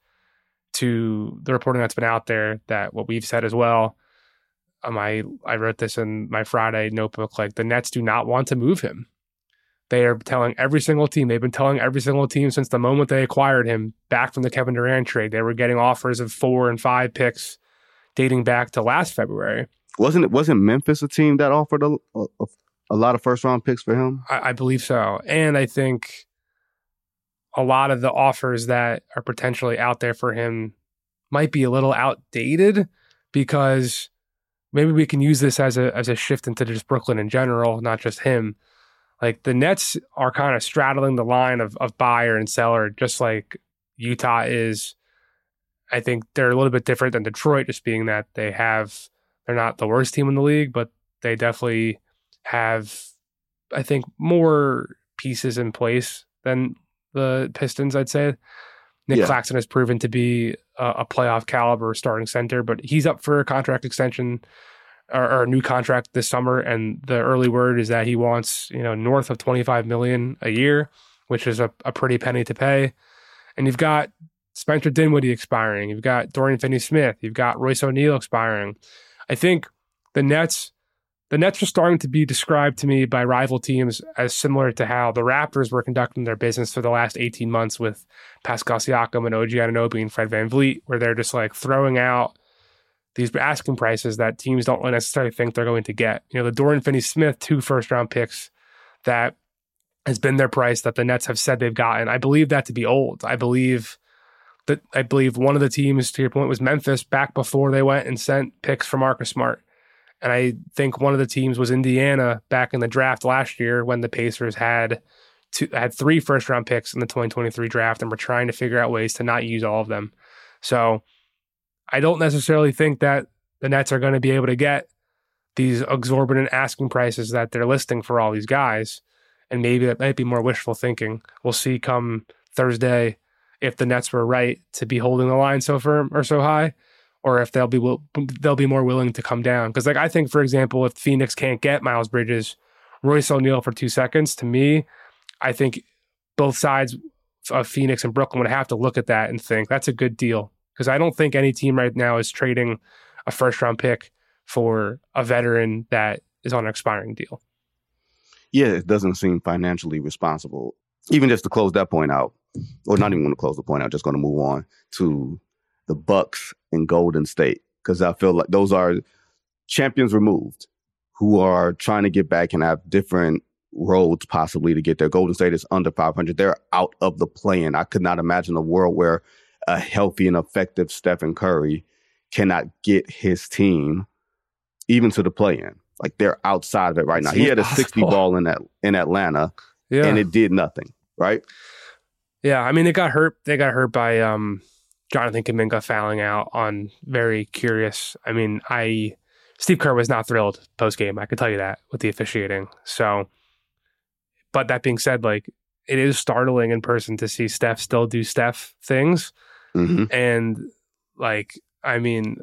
to the reporting that's been out there that what we've said as well, um, I, I wrote this in my Friday notebook, like the Nets do not want to move him. They are telling every single team, they've been telling every single team since the moment they acquired him back from the Kevin Durant trade. They were getting offers of four and five picks dating back to last February. Wasn't it, wasn't Memphis a team that offered a, a, a lot of first round picks for him? I, I believe so. And I think a lot of the offers that are potentially out there for him might be a little outdated because maybe we can use this as a as a shift into just Brooklyn in general, not just him. Like the Nets are kind of straddling the line of, of buyer and seller, just like Utah is. I think they're a little bit different than Detroit, just being that they have, they're not the worst team in the league, but they definitely have, I think, more pieces in place than the Pistons, I'd say. Nick yeah. Claxton has proven to be a, a playoff caliber starting center, but he's up for a contract extension or, or a new contract this summer. And the early word is that he wants, you know, north of twenty-five million dollars a year, which is a, a pretty penny to pay. And you've got Spencer Dinwiddie expiring. You've got Dorian Finney-Smith. You've got Royce O'Neal expiring. I think the Nets, the Nets are starting to be described to me by rival teams as similar to how the Raptors were conducting their business for the last eighteen months with Pascal Siakam and O G Anunoby and Fred VanVleet, where they're just like throwing out these asking prices that teams don't necessarily think they're going to get. You know, the Dorian Finney-Smith two first-round picks that has been their price that the Nets have said they've gotten. I believe that to be old. I believe that I believe one of the teams, to your point, was Memphis back before they went and sent picks for Marcus Smart. And I think one of the teams was Indiana back in the draft last year when the Pacers had two, had three first-round picks in the twenty twenty-three draft and were trying to figure out ways to not use all of them. So I don't necessarily think that the Nets are going to be able to get these exorbitant asking prices that they're listing for all these guys. And maybe that might be more wishful thinking. We'll see come Thursday if the Nets were right to be holding the line so firm or so high, or if they'll be they'll be more willing to come down. Because, like, I think, for example, if Phoenix can't get Miles Bridges, Royce O'Neal for two seconds, to me, I think both sides of Phoenix and Brooklyn would have to look at that and think that's a good deal. Because I don't think any team right now is trading a first-round pick for a veteran that is on an expiring deal. Yeah, it doesn't seem financially responsible. Even just to close that point out, or not even going to close the point out, just going to move on to the Bucks and Golden State, because I feel like those are champions removed who are trying to get back and have different roads possibly to get there. Golden State is under five hundred. They're out of the play-in. I could not imagine a world where a healthy and effective Stephen Curry cannot get his team even to the play-in. Like, they're outside of it right now. He had a possible. sixty ball in that in Atlanta, yeah. and it did nothing, right? Yeah, I mean, they got hurt. They got hurt by um, Jonathan Kuminga fouling out on very curious. I mean, I Steve Kerr was not thrilled post-game. I can tell you that with the officiating. So, but that being said, like, it is startling in person to see Steph still do Steph things. Mm-hmm. And, like, I mean,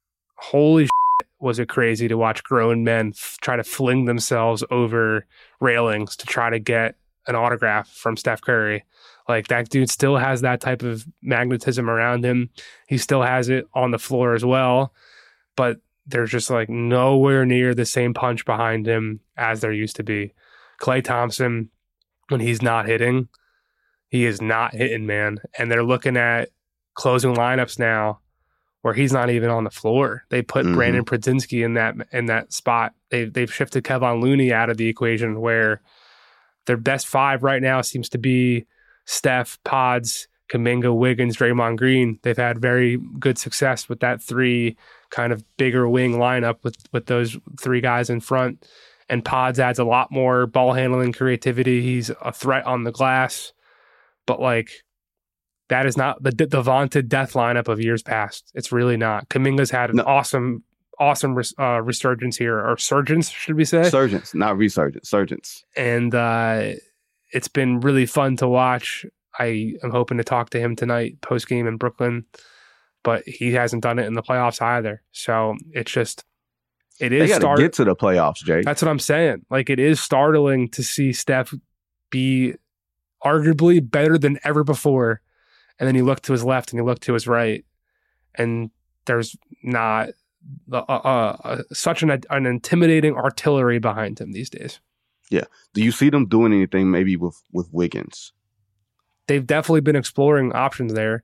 holy shit, was it crazy to watch grown men f- try to fling themselves over railings to try to get an autograph from Steph Curry. Like, that dude still has that type of magnetism around him. He still has it on the floor as well. But there's just, like, nowhere near the same punch behind him as there used to be. Klay Thompson, when he's not hitting, he is not hitting, man. And they're looking at closing lineups now where he's not even on the floor. They put mm-hmm. Brandon Prudzinski in that in that spot. They've, they've shifted Kevon Looney out of the equation, where their best five right now seems to be Steph, Pods, Kuminga, Wiggins, Draymond Green. They've had very good success with that three kind of bigger wing lineup with, with those three guys in front. And Pods adds a lot more ball handling creativity. He's a threat on the glass. But, like, that is not the, the vaunted death lineup of years past. It's really not. Kuminga's had an no. awesome, awesome res, uh, resurgence here. Or surgence, should we say? Surgence, not resurgence. Surgence. And uh, it's been really fun to watch. I am hoping to talk to him tonight post-game in Brooklyn. But he hasn't done it in the playoffs either. So it's just... It is they got to get to the playoffs, Jake. That's what I'm saying. Like, it is startling to see Steph be arguably better than ever before. And then you look to his left and you look to his right, and there's not uh, uh, uh, such an, an intimidating artillery behind him these days. Yeah. Do you see them doing anything maybe with, with Wiggins? They've definitely been exploring options there.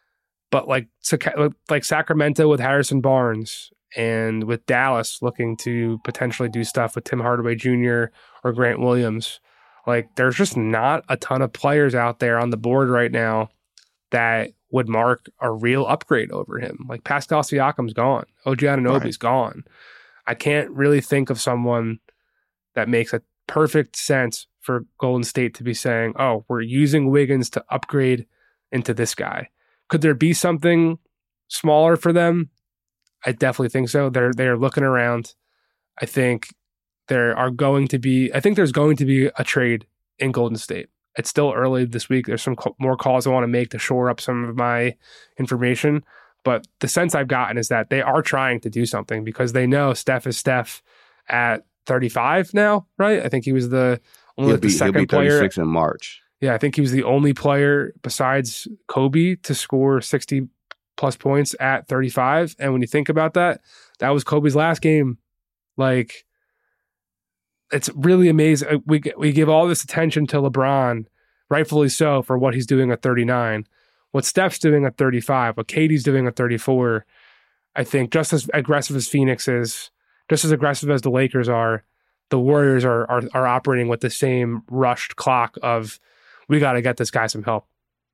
But like, like Sacramento with Harrison Barnes, and with Dallas looking to potentially do stuff with Tim Hardaway Junior or Grant Williams, like, there's just not a ton of players out there on the board right now that would mark a real upgrade over him. Like, Pascal Siakam's gone. O G Anunoby's right. gone. I can't really think of someone that makes a perfect sense for Golden State to be saying, oh, we're using Wiggins to upgrade into this guy. Could there be something smaller for them? I definitely think so. They're they're looking around. I think there are going to be. I think there's going to be a trade in Golden State. It's still early this week. There's some co- more calls I want to make to shore up some of my information. But the sense I've gotten is that they are trying to do something because they know Steph is Steph at thirty-five now, right? I think he was the only he'll be, the second he'll be thirty-six player in March. Yeah, I think he was the only player besides Kobe to score sixty plus points at thirty-five. And when you think about that, that was Kobe's last game. Like, it's really amazing. We we give all this attention to LeBron, rightfully so, for what he's doing at thirty-nine. What Steph's doing at thirty-five, what Katie's doing at thirty-four, I think just as aggressive as Phoenix is, just as aggressive as the Lakers are, the Warriors are are, are operating with the same rushed clock of, we got to get this guy some help.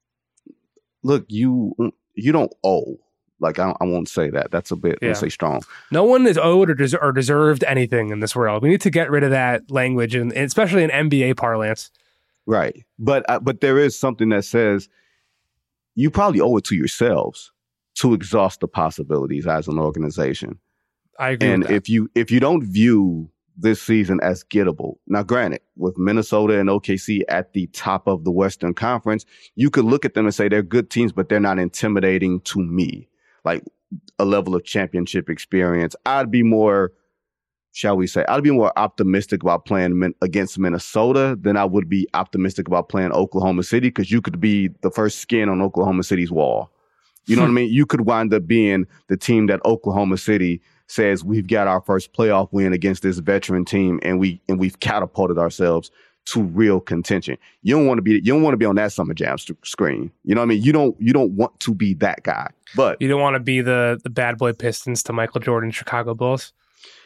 Look, you you don't owe. Like, I, I won't say that. That's a bit, yeah. let's say, strong. No one is owed or, des- or deserved anything in this world. We need to get rid of that language, and especially in N B A parlance. Right. But uh, but there is something that says you probably owe it to yourselves to exhaust the possibilities as an organization. I agree and with that. if you if you don't view this season as gettable, now granted, with Minnesota and O K C at the top of the Western Conference, you could look at them and say they're good teams, but they're not intimidating to me. Like a level of championship experience, I'd be more, shall we say, I'd be more optimistic about playing min- against Minnesota than I would be optimistic about playing Oklahoma City, because you could be the first skin on Oklahoma City's wall. You know what I mean? You could wind up being the team that Oklahoma City says, we've got our first playoff win against this veteran team, and we and we've catapulted ourselves to real contention. You don't want to be you don't want to be on that Summer Jam st- screen. You know what I mean? You don't you don't want to be that guy. But you don't want to be the the bad boy Pistons to Michael Jordan Chicago Bulls.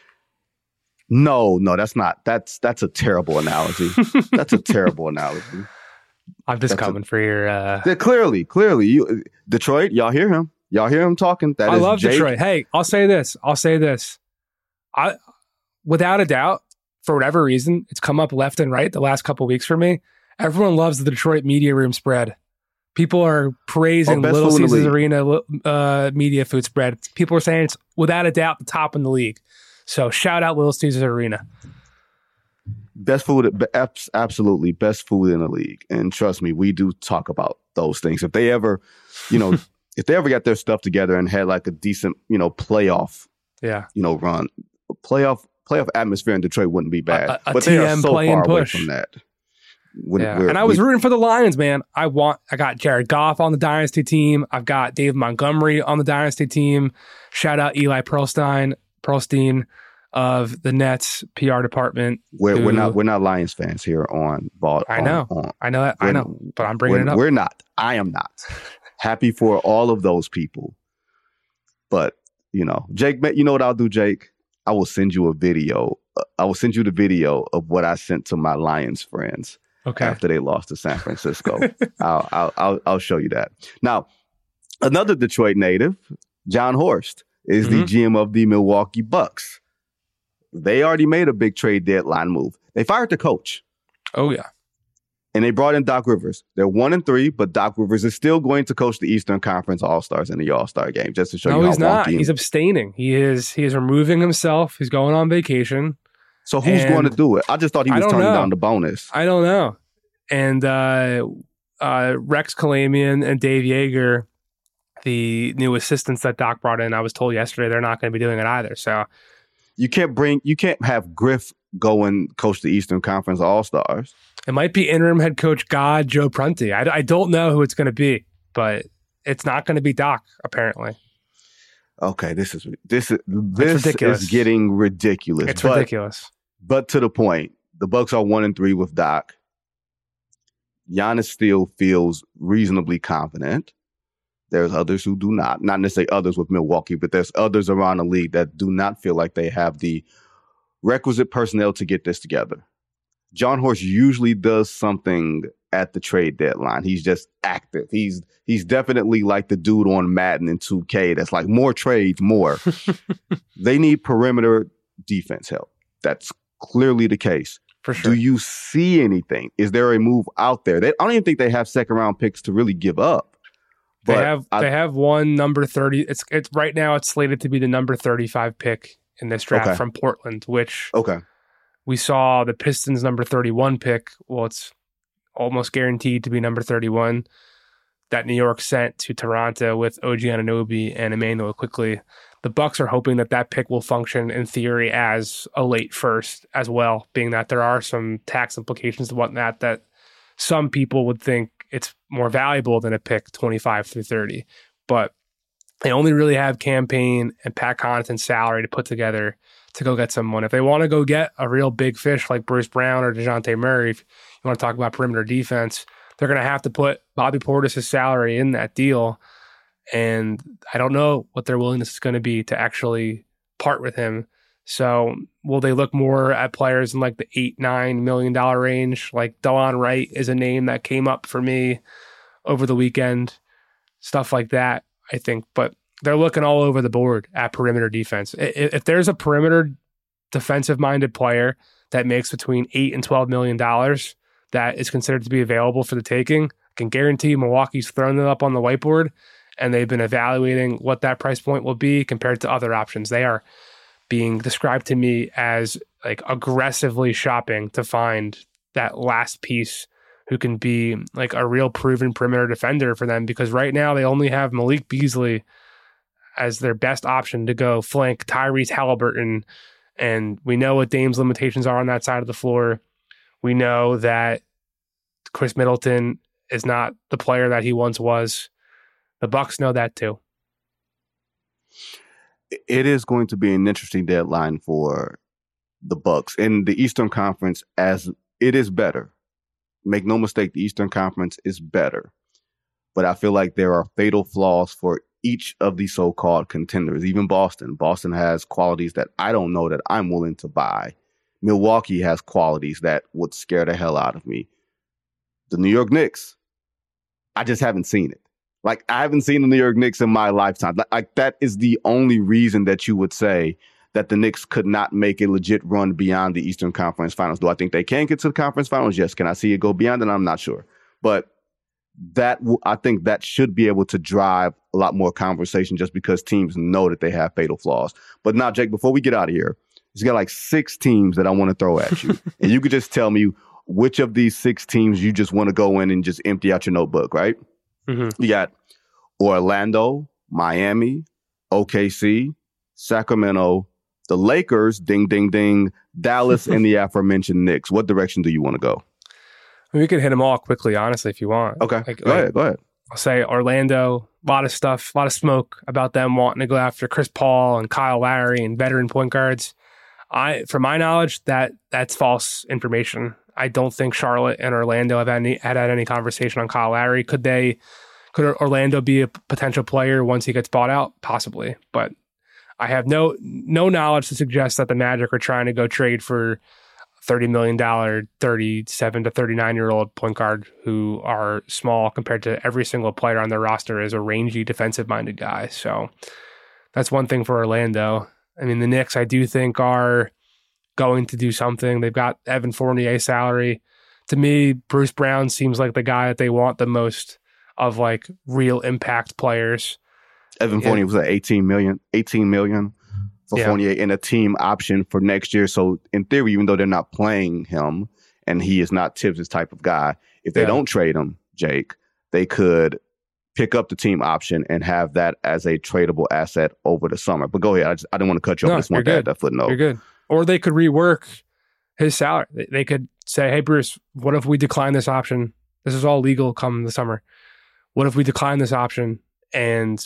No, no, that's not. That's that's a terrible analogy. That's a terrible analogy. I'm just That's coming a, for your. Uh... Yeah, clearly, clearly, you Detroit. Y'all hear him? Y'all hear him talking? That I is love Jake. Detroit. Hey, I'll say this. I'll say this. I, without a doubt, for whatever reason, it's come up left and right the last couple of weeks for me. Everyone loves the Detroit media room spread. People are praising oh, Little Caesars Arena uh, media food spread. People are saying it's without a doubt the top in the league. So shout out Little Caesars Arena. Best food, absolutely best food in the league. And trust me, we do talk about those things. If they ever, you know, if they ever got their stuff together and had like a decent, you know, playoff, yeah, you know, run, playoff playoff atmosphere in Detroit wouldn't be bad. A, a, a but T M they are so play far and push. away from that. When, yeah. And I was rooting for the Lions, man. I want. I got Jared Goff on the Dynasty team. I've got Dave Montgomery on the Dynasty team. Shout out Eli Pearlstein, Pearlstein of the Nets P R department. We're, who, we're not we're not Lions fans here on ball. I know, on, on, I know that, I know, but I'm bringing it up. We're not. I am not happy for all of those people. But you know, Jake, you know what I'll do, Jake? I will send you a video. I will send you the video of what I sent to my Lions friends. Okay. After they lost to San Francisco, I'll, I'll I'll I'll show you that. Now, another Detroit native, John Horst, is mm-hmm. the G M of the Milwaukee Bucks. They already made a big trade deadline move. They fired the coach. Oh yeah, and they brought in Doc Rivers. They're one and three, but Doc Rivers is still going to coach the Eastern Conference All Stars in the All Star game, just to show no, you how he's not. wonky He's abstaining. He is he is removing himself. He's going on vacation. So who's and going to do it? I just thought he was turning know. down the bonus. I don't know. And uh, uh, Rex Kalamian and Dave Yeager, the new assistants that Doc brought in, I was told yesterday they're not going to be doing it either. So you can't bring, you can't have Griff go and coach the Eastern Conference All Stars. It might be interim head coach God Joe Prunty. I, I don't know who it's going to be, but it's not going to be Doc apparently. Okay, this is this is this is getting ridiculous. It's but, ridiculous. But to the point, the Bucks are one and three with Doc. Giannis still feels reasonably confident. There's others who do not. Not necessarily others with Milwaukee, but there's others around the league that do not feel like they have the requisite personnel to get this together. John Horst usually does something at the trade deadline. He's just active. He's he's definitely like the dude on Madden and two K that's like more trades, more. They need perimeter defense help. That's clearly the case. For sure. Do you see anything? Is there a move out there? They, I don't even think they have second round picks to really give up. They have I, they have one number thirty. It's it's right now it's slated to be the number thirty-five pick in this draft okay. from Portland, which okay. we saw the Pistons number thirty-one pick. Well, it's almost guaranteed to be number thirty-one that New York sent to Toronto with O G Anunoby and Emmanuel Quickley. The Bucks are hoping that that pick will function in theory as a late first as well, being that there are some tax implications and whatnot that some people would think it's more valuable than a pick twenty-five through thirty. But they only really have campaign and Pat Connaughton's salary to put together to go get someone. If they want to go get a real big fish like Bruce Brown or DeJounte Murray, if you want to talk about perimeter defense, they're going to have to put Bobby Portis' salary in that deal. And I don't know what their willingness is going to be to actually part with him. So will they look more at players in like the eight, nine million dollar range? Like Delon Wright is a name that came up for me over the weekend, stuff like that, I think. But they're looking all over the board at perimeter defense. If there's a perimeter defensive minded player that makes between eight and twelve million dollars that is considered to be available for the taking, I can guarantee Milwaukee's thrown it up on the whiteboard. And they've been evaluating what that price point will be compared to other options. They are being described to me as like aggressively shopping to find that last piece who can be like a real proven perimeter defender for them, because right now they only have Malik Beasley as their best option to go flank Tyrese Halliburton. And we know what Dame's limitations are on that side of the floor. We know that Chris Middleton is not the player that he once was. The Bucks know that too. It is going to be an interesting deadline for the Bucks. And the Eastern Conference, as it is better. Make no mistake, the Eastern Conference is better. But I feel like there are fatal flaws for each of the so-called contenders, even Boston. Boston has qualities that I don't know that I'm willing to buy. Milwaukee has qualities that would scare the hell out of me. The New York Knicks, I just haven't seen it. Like, I haven't seen the New York Knicks in my lifetime. Like, that is the only reason that you would say that the Knicks could not make a legit run beyond the Eastern Conference Finals. Do I think they can get to the Conference Finals? Yes. Can I see it go beyond it? I'm not sure. But that I think that should be able to drive a lot more conversation just because teams know that they have fatal flaws. But now, Jake, before we get out of here, there's got like six teams that I want to throw at you. And you could just tell me which of these six teams you just want to go in and just empty out your notebook, right? Mm-hmm. You got Orlando, Miami, O K C, Sacramento, the Lakers, ding, ding, ding, Dallas, and the aforementioned Knicks. What direction do you want to go? We could hit them all quickly, honestly, if you want. Okay, like, go like, ahead, go ahead. I'll say Orlando, a lot of stuff, a lot of smoke about them wanting to go after Chris Paul and Kyle Lowry and veteran point guards. I, from my knowledge, that that's false information. I don't think Charlotte and Orlando have any, had had any conversation on Kyle Lowry. Could they? Could Orlando be a potential player once he gets bought out? Possibly, but I have no no knowledge to suggest that the Magic are trying to go trade for thirty million dollars, thirty-seven to thirty-nine-year-old point guard who are small compared to every single player on their roster is a rangy, defensive-minded guy. So that's one thing for Orlando. I mean, the Knicks, I do think, are going to do something. They've got Evan Fournier's salary. To me, Bruce Brown seems like the guy that they want the most of, like, real impact players. Evan Fournier was at eighteen million, eighteen million for yeah. Fournier and a team option for next year. So in theory, even though they're not playing him and he is not Tibbs' type of guy, if they yeah. don't trade him, Jake, they could pick up the team option and have that as a tradable asset over the summer. But go ahead. I, just, I didn't want to cut you off. No, I just want to add that footnote. You're good. Or they could rework his salary. They could say, hey, Bruce, what if we decline this option? This is all legal come the summer. What if we decline this option and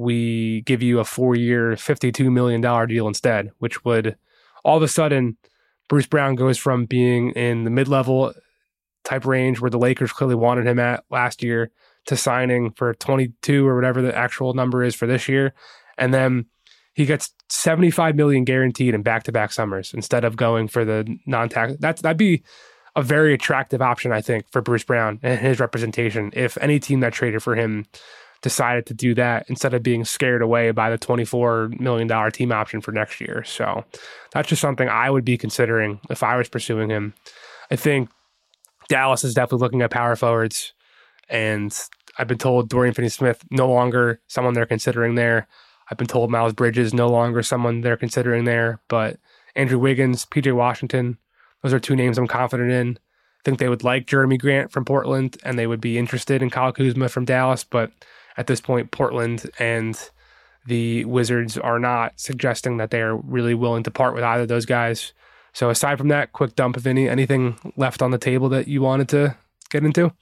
we give you a four-year, fifty-two million dollars deal instead, which would all of a sudden, Bruce Brown goes from being in the mid-level type range where the Lakers clearly wanted him at last year to signing for twenty-two or whatever the actual number is for this year. And then he gets seventy-five million dollars guaranteed in back-to-back summers instead of going for the non-tax. That's, that'd be a very attractive option, I think, for Bruce Brown and his representation. If any team that traded for him decided to do that instead of being scared away by the twenty-four million dollars team option for next year. So that's just something I would be considering if I was pursuing him. I think Dallas is definitely looking at power forwards, and I've been told Dorian Finney-Smith no longer someone they're considering there. I've been told Miles Bridges no longer someone they're considering there, but Andrew Wiggins, P J Washington, those are two names I'm confident in. I think they would like Jeremy Grant from Portland, and they would be interested in Kyle Kuzma from Dallas, but at this point, Portland and the Wizards are not suggesting that they are really willing to part with either of those guys. So aside from that, quick dump, if any, anything left on the table that you wanted to get into?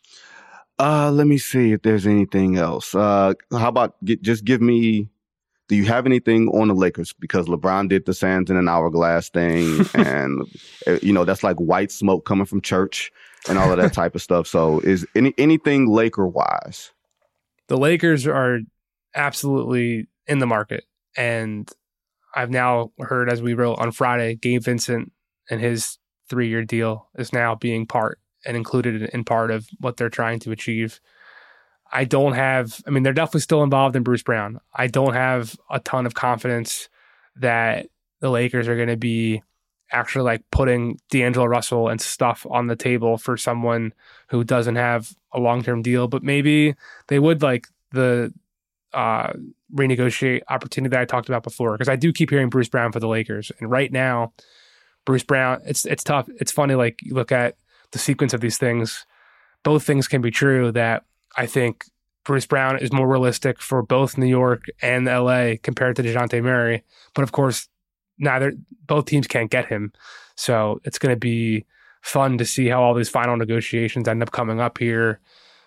Uh, let me see if there's anything else. Uh, how about get, just give me, do you have anything on the Lakers? Because LeBron did the sands in an hourglass thing. And, you know, that's like white smoke coming from church and all of that type of stuff. So is any anything Laker-wise? The Lakers are absolutely in the market. And I've now heard, as we wrote on Friday, Gabe Vincent and his three-year deal is now being part and included in part of what they're trying to achieve. I don't have, I mean, they're definitely still involved in Bruce Brown. I don't have a ton of confidence that the Lakers are going to be actually like putting D'Angelo Russell and stuff on the table for someone who doesn't have a long-term deal, but maybe they would like the uh, renegotiate opportunity that I talked about before, because I do keep hearing Bruce Brown for the Lakers. And right now, Bruce Brown, it's it's tough. It's funny, like you look at the sequence of these things, both things can be true, that I think Bruce Brown is more realistic for both New York and L A compared to DeJounte Murray. But of course, neither both teams can't get him. So it's going to be fun to see how all these final negotiations end up coming up here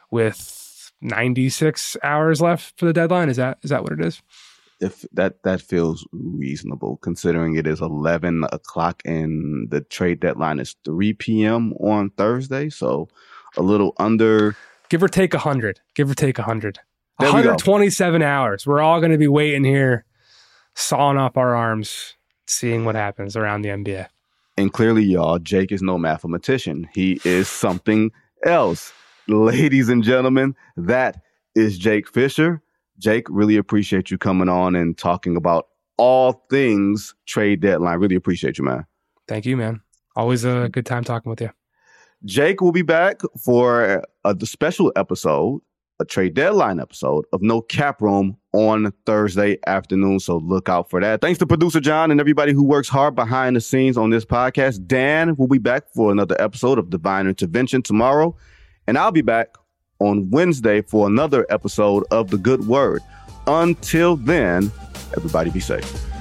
with ninety-six hours left for the deadline. Is that is that what it is? If that that feels reasonable, considering it is eleven o'clock and the trade deadline is three p.m. on Thursday. So a little under. Give or take one hundred. Give or take one hundred. There one we go. hundred twenty-seven hours. We're all going to be waiting here, sawing off our arms, seeing what happens around the N B A. And clearly, y'all, Jake is no mathematician. He is something else. Ladies and gentlemen, that is Jake Fisher. Jake, really appreciate you coming on and talking about all things trade deadline. Really appreciate you, man. Thank you, man. Always a good time talking with you. Jake will be back for a, a special episode, a trade deadline episode of No Cap Room on Thursday afternoon. So look out for that. Thanks to producer John and everybody who works hard behind the scenes on this podcast. Dan will be back for another episode of Divine Intervention tomorrow. And I'll be back on Wednesday for another episode of The Good Word. Until then, everybody be safe.